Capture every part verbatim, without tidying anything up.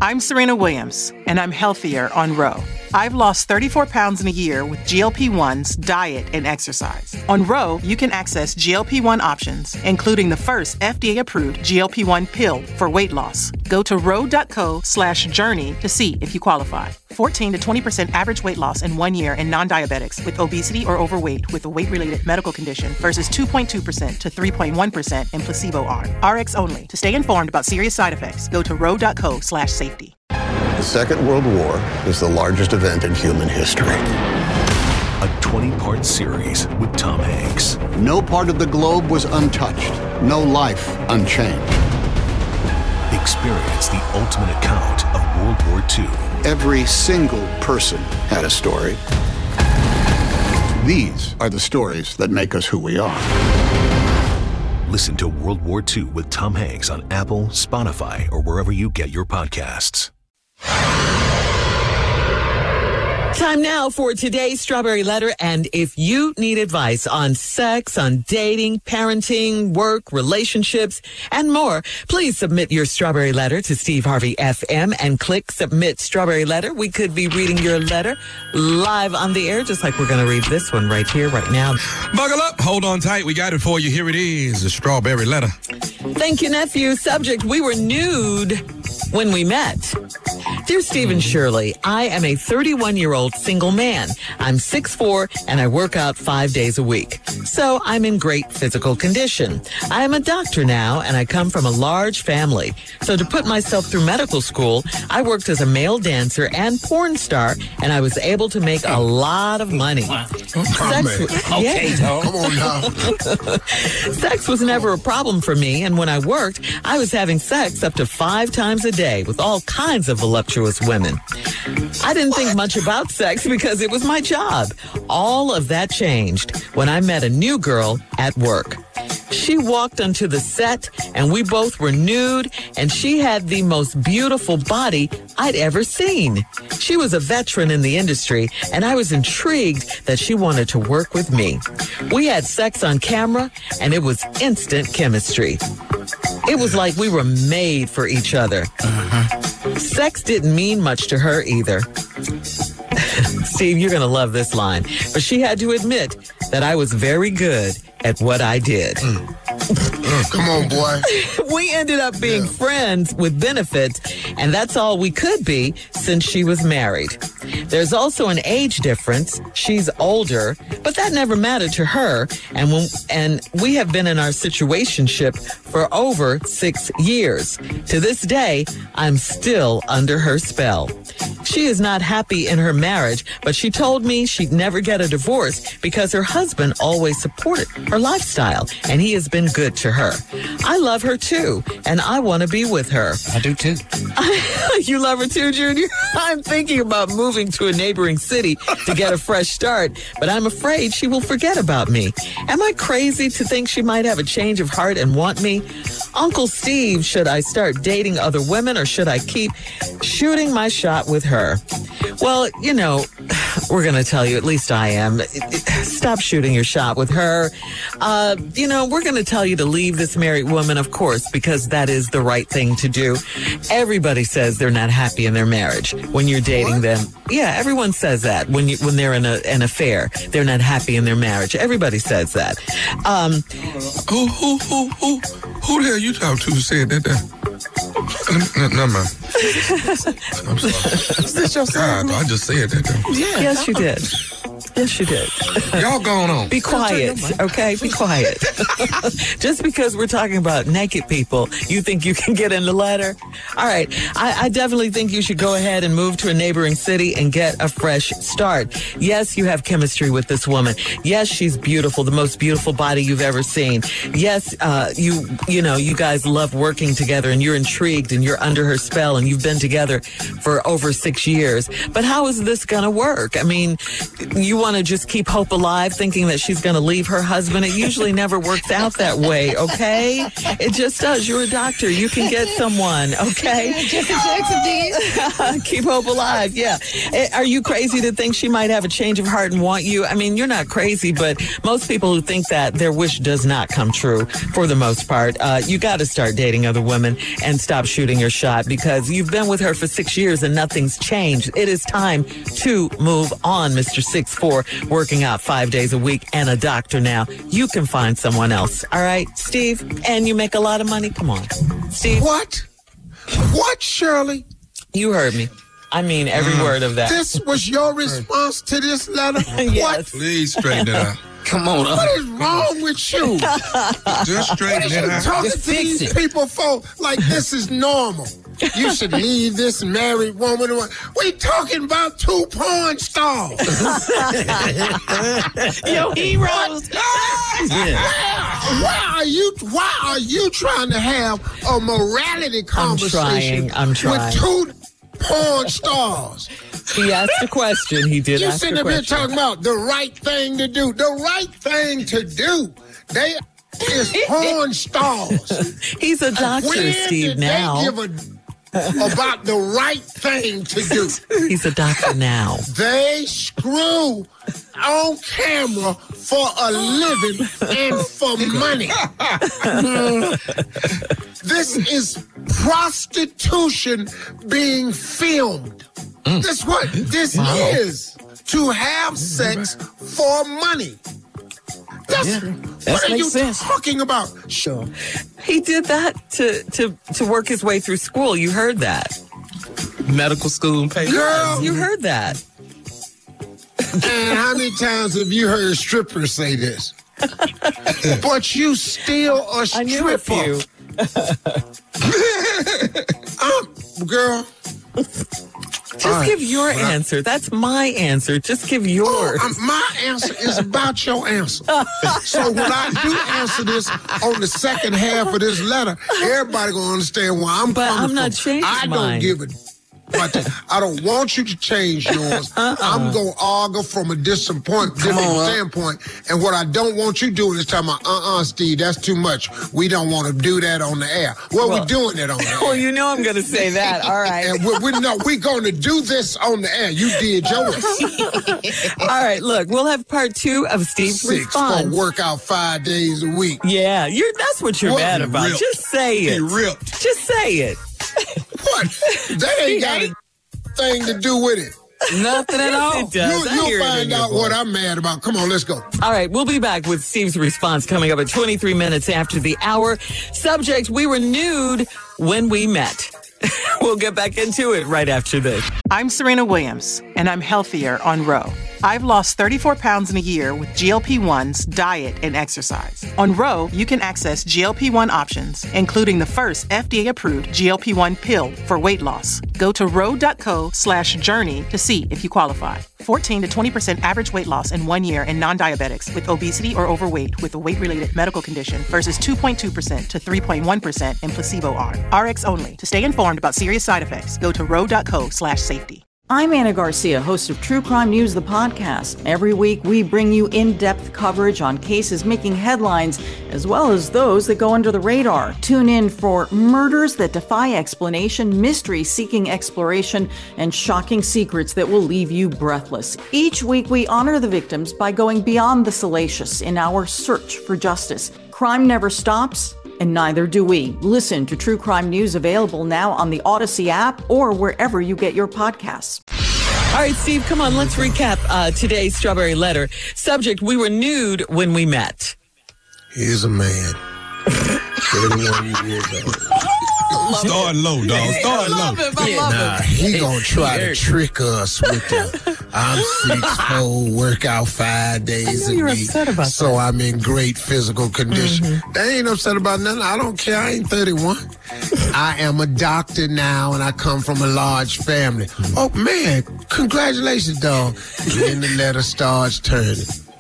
I'm Serena Williams, and I'm healthier on Ro. I've lost thirty-four pounds in a year with G L P ones, diet, and exercise. On Ro, you can access G L P one options, including the first F D A-approved G L P one pill for weight loss. Go to ro.co slash journey to see if you qualify. fourteen to twenty percent average weight loss in one year in non-diabetics with obesity or overweight with a weight-related medical condition versus two point two percent to three point one percent in placebo arm. R X only. To stay informed about serious side effects, go to ro.co slash safety. The Second World War is the largest event in human history. A twenty-part series with Tom Hanks. No part of the globe was untouched. No life unchanged. Experience the ultimate account of World War Two. Every single person had a story. These are the stories that make us who we are. Listen to World War Two with Tom Hanks on Apple, Spotify, or wherever you get your podcasts. Time now for today's Strawberry Letter. And if you need advice on sex, on dating, parenting, work, relationships, and more, please submit your Strawberry Letter to Steve Harvey F M and click Submit Strawberry Letter. We could be reading your letter live on the air, just like we're going to read this one right here, right now. Buckle up. Hold on tight. We got it for you. Here it is, the Strawberry Letter. Thank you, nephew. Subject, we were nude when we met. Dear Steve and Shirley, I am a thirty-one-year-old single man. I'm six foot four and I work out five days a week. So I'm in great physical condition. I am a doctor now and I come from a large family. So to put myself through medical school, I worked as a male dancer and porn star, and I was able to make a lot of money. Sex was, okay, yeah. Come on now. Sex was never a problem for me, and when I worked, I was having sex up to five times a day with all kinds of voluptuous women. I didn't think much about sex because it was my job. All of that changed when I met a new girl at work. She walked onto the set and we both were nude, and she had the most beautiful body I'd ever seen. She was a veteran in the industry, and I was intrigued that she wanted to work with me. We had sex on camera and it was instant chemistry. It was like we were made for each other. Uh-huh. Sex didn't mean much to her either. Steve, you're going to love this line. But she had to admit that I was very good at what I did. Mm. Mm, come on, boy. We ended up being yeah. friends with benefits, and that's all we could be since she was married. There's also an age difference. She's older, but that never mattered to her. And when, and we have been in our situationship for over six years. To this day, I'm still under her spell. She is not happy in her marriage, but she told me she'd never get a divorce because her husband always supported her lifestyle, and he has been good to her. I love her too, and I want to be with her. I do too. You love her too, Junior? I'm thinking about moving to a neighboring city to get a fresh start, but I'm afraid she will forget about me. Am I crazy to think she might have a change of heart and want me? Uncle Steve, should I start dating other women, or should I keep shooting my shot with her? Well, you know, we're going to tell you, at least I am, stop shooting your shot with her. Uh, you know, we're going to tell you to leave this married woman, of course, because that is the right thing to do. Everybody says they're not happy in their marriage when you're dating what? them. Yeah, everyone says that when you when they're in a, an affair. They're not happy in their marriage. Everybody says that. Um, who, who, who, who, who the hell you talking to said that there? No, no, man. I'm sorry. Is this your son? God, I just said that though. Yeah. Yes, you did. Yes, you did. Y'all going on. Be quiet, okay? Be quiet. Just because we're talking about naked people, you think you can get in the letter? All right. I, I definitely think you should go ahead and move to a neighboring city and get a fresh start. Yes, you have chemistry with this woman. Yes, she's beautiful, the most beautiful body you've ever seen. Yes, uh, you, you know, you guys love working together and you're intrigued and you're under her spell and you've been together for over six years. But how is this going to work? I mean, you want to just keep hope alive, thinking that she's going to leave her husband. It usually never works out that way, okay? It just does. You're a doctor. You can get someone, okay? Jesse Jackson did. Keep hope alive, yeah. Are you crazy to think she might have a change of heart and want you? I mean, you're not crazy, but most people who think that, their wish does not come true for the most part. Uh, you got to start dating other women and stop shooting your shot, because you've been with her for six years and nothing's changed. It is time to move on, Mister six four, working out five days a week and a doctor now. You can find someone else, all right, Steve? And you make a lot of money. Come on, Steve. What? What, Shirley? You heard me. I mean every mm. word of that. This was your response to this letter? Yes. What? Please straighten it out. Come on. What is wrong with you? Just straighten what it out. Talking Just to these it. people for like this is normal. You should leave this married woman. We talking about two porn stars. Yo, heroes. Yeah. Why, why are you? Why are you trying to have a morality conversation I'm trying. I'm trying. with two porn stars? He asked a question. He did you ask a question. You sitting up here talking about the right thing to do. The right thing to do. They is porn stars. He's a doctor, when Steve, did now. They give a, about the right thing to do. He's a doctor now. They screw on camera for a living and for money. This is prostitution being filmed. Mm. That's what this wow. is. To have sex for money. That's, yeah, that what are you sense. talking about? Sure. He did that to, to, to work his way through school. You heard that. Medical school and pay. Girl. You heard that. And how many times have you heard strippers say this? But you still a stripper. I knew a few. um, girl. Just right. give your well, answer. That's my answer. Just give yours. Oh, um, my answer is about your answer. So when I do answer this on the second half of this letter, everybody gonna understand where I'm but coming I'm not from. changing I don't mine. give it. But I don't want you to change yours. Uh-uh. I'm going to argue from a disappoint, different on, standpoint. And what I don't want you doing is talking about, uh-uh, Steve, that's too much. We don't want to do that on the air. Well, well we're doing it on the air. Well, you know I'm going to say that. All right. And we're, we're, no, we're going to do this on the air. You did yours. All right, look, we'll have part two of Steve's Six response. For work out five days a week. Yeah, you're. That's what you're what? mad about. Ripped. Just say it. He ripped. Just say it. What? That ain't got a thing to do with it. Nothing at all. It does. You, you'll find out what I'm mad about. Come on, let's go. All right, we'll be back with Steve's response coming up at twenty-three minutes after the hour. Subject, we were nude when we met. We'll get back into it right after this. I'm Serena Williams, and I'm healthier on Row. I've lost thirty-four pounds in a year with G L P ones, diet, and exercise. On Row, you can access G L P one options, including the first F D A-approved G L P one pill for weight loss. Go to row.co slash journey to see if you qualify. fourteen to twenty percent average weight loss in one year in non-diabetics with obesity or overweight with a weight-related medical condition versus two point two percent to three point one percent in placebo arm. R X only. To stay informed about serious side effects, go to row.co slash safety. I'm Anna Garcia, host of True Crime News, the podcast. Every week, we bring you in-depth coverage on cases making headlines, as well as those that go under the radar. Tune in for murders that defy explanation, mysteries seeking exploration, and shocking secrets that will leave you breathless. Each week, we honor the victims by going beyond the salacious in our search for justice. Crime never stops, and neither do we. Listen to True Crime News, available now on the Odyssey app or wherever you get your podcasts. All right, Steve, come on, let's recap uh, today's Strawberry Letter. Subject, we were nude when we met. Here's a man, thirty-one years old. Start low, dog. Start low. Nah, he gonna try to trick us with the I'm six four, work out five days a week, so I'm in great physical condition. Mm-hmm. They ain't upset about nothing. I don't care. I ain't thirty-one. I am a doctor now, and I come from a large family. Oh, man, congratulations, dog. Then the letter starts turning.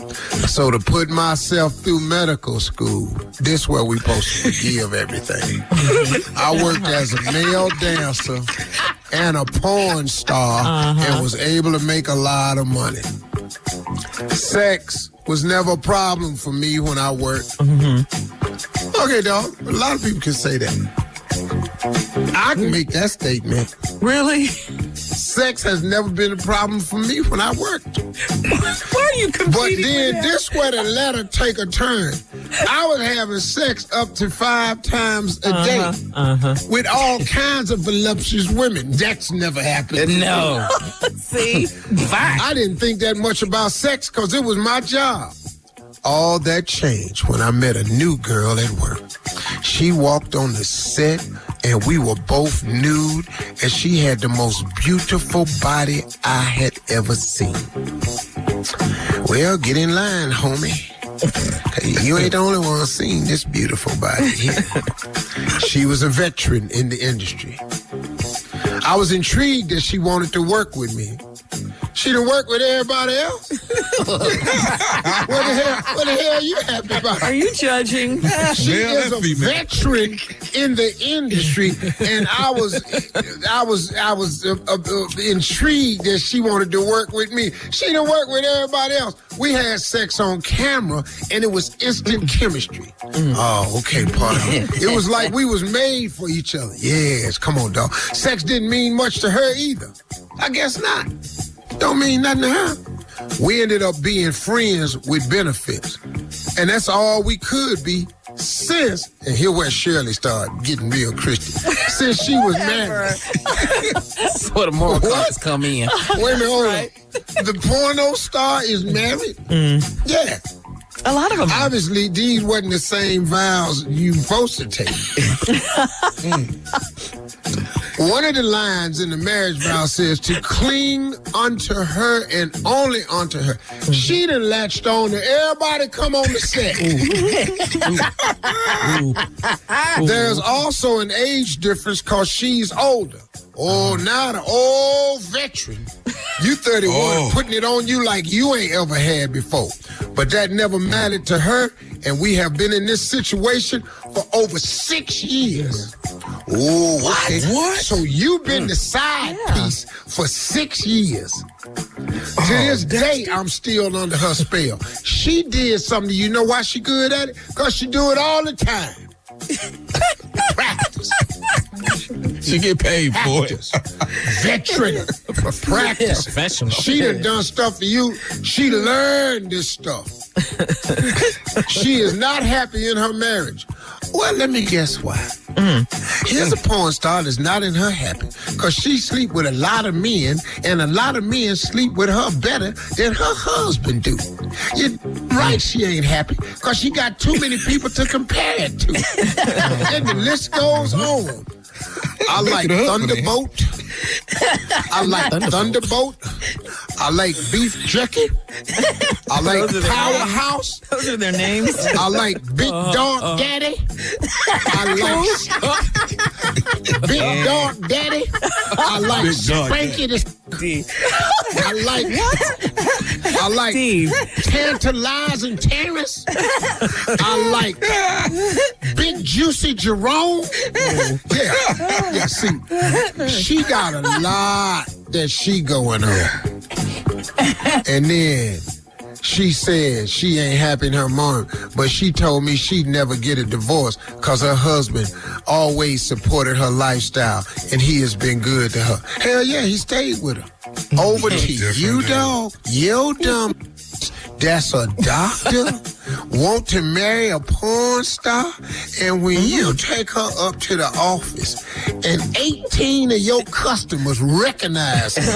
So to put myself through medical school, this where we supposed to forgive everything. I worked as a male dancer and a porn star uh-huh. and was able to make a lot of money. Sex was never a problem for me when I worked. Mm-hmm. Okay, dog. A lot of people can say that. I can make that statement. Really? Sex has never been a problem for me when I worked. Why are you competing? But then with this where the letter take a turn. I was having sex up to five times a uh-huh, day uh-huh. with all kinds of voluptuous women. That's never happened. No. See? Fine. I didn't think that much about sex because it was my job. All that changed when I met a new girl at work. She walked on the set and we were both nude and she had the most beautiful body I had ever seen. Well, get in line, homie. You ain't the only one seen this beautiful body here. She was a veteran in the industry. I was intrigued that she wanted to work with me. She done work with everybody else? what the hell? What the hell are you happy about? Are you judging? She Male is and a female. veteran in the industry, and I was, I was, I was uh, uh, uh, intrigued that she wanted to work with me. She done work with everybody else. We had sex on camera, and it was instant chemistry. Mm. Oh, okay, partner. It was like we was made for each other. Yes, come on, dog. Sex didn't mean much to her either. I guess not. Don't mean nothing to her. We ended up being friends with benefits. And that's all we could be since, and here where Shirley started getting real Christian, since she was married. That's where the moral cards come in. Wait a minute, hold on. The porno star is married? Mm. Yeah. A lot of them. Obviously, these wasn't the same vows you supposed to take. mm. One of the lines in the marriage vow says to cling unto her and only unto her. Mm-hmm. She done latched on to everybody come on the set. Ooh. Ooh. Ooh. There's also an age difference because she's older. Oh, now the old veteran. You thirty-one, oh. putting it on you like you ain't ever had before. But that never mattered to her, and we have been in this situation for over six years. Oh, okay. What? So you've been the side yeah. piece for six years. Oh, to this day, I'm still under her spell. She did something. You know why she good at it? Because she do it all the time. Practice. She get paid for it. Veteran. Practice. Professional. She done done stuff for you. She learned this stuff. She is not happy in her marriage. Well, let me guess why. Mm. Here's a porn star that's not in her happy because she sleep with a lot of men, and a lot of men sleep with her better than her husband do. You're right, she ain't happy because she got too many people to compare it to. And the list goes on. I like Thunderbolt. I like Thunderbolt. I like Beef Jerky. I like Powerhouse. Those are their names. I like Big uh, Dog uh, Daddy. I like Big Dog Daddy. I like Spanky the I like what? I like Steve. Tantalizing Terrace. I like Big Juicy Jerome. Oh. Yeah. Yeah, see, she got a lot that she going on. And then she said she ain't happy in her mom, but she told me she'd never get a divorce because her husband always supported her lifestyle and he has been good to her. Hell yeah, he stayed with her. Over to you, dog. Yo, dumb. That's a doctor. Want to marry a porn star, and when mm. you take her up to the office and eighteen of your customers recognize her.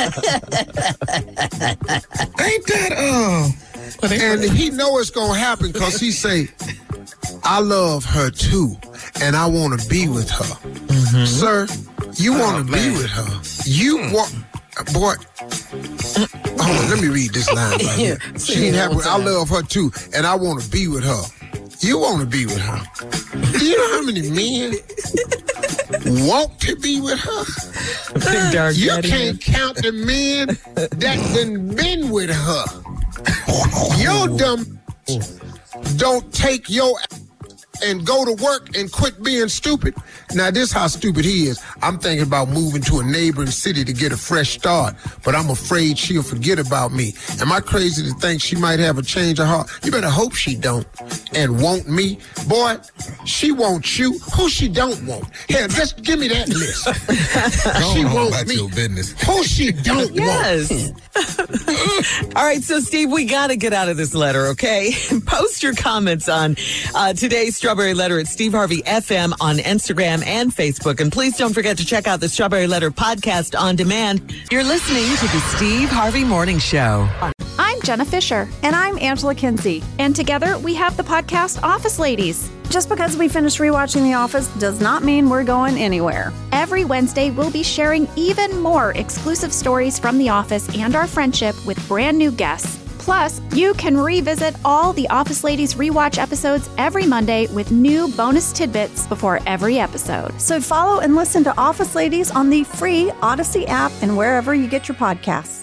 Ain't that uh and he know it's gonna happen because he say, I love her too and I want to be with her. Mm-hmm. Sir, you want to oh, be with her. You mm. want boy hold on, let me read this line right here. She ain't happy. I love her too, and I want to be with her. You want to be with her. Do you know how many men want to be with her? Big dark you daddy. Can't count the men that done been with her. Your dumb don't take your and go to work and quit being stupid. Now, this how stupid he is. I'm thinking about moving to a neighboring city to get a fresh start, but I'm afraid she'll forget about me. Am I crazy to think she might have a change of heart? You better hope she don't and want me. Boy, she wants you. Who she don't want? Here, just give me that list. She wants me. Your business. Who she don't yes. want? All right, so Steve, we got to get out of this letter, okay? Post your comments on uh, today's Strawberry Letter at Steve Harvey F M on Instagram and Facebook. And please don't forget to check out the Strawberry Letter podcast on demand. You're listening to the Steve Harvey Morning Show. I'm Jenna Fisher. And I'm Angela Kinsey. And together we have the podcast Office Ladies. Just because we finished rewatching The Office does not mean we're going anywhere. Every Wednesday, we'll be sharing even more exclusive stories from The Office and our friendship with brand new guests. Plus, you can revisit all the Office Ladies rewatch episodes every Monday with new bonus tidbits before every episode. So follow and listen to Office Ladies on the free Odyssey app and wherever you get your podcasts.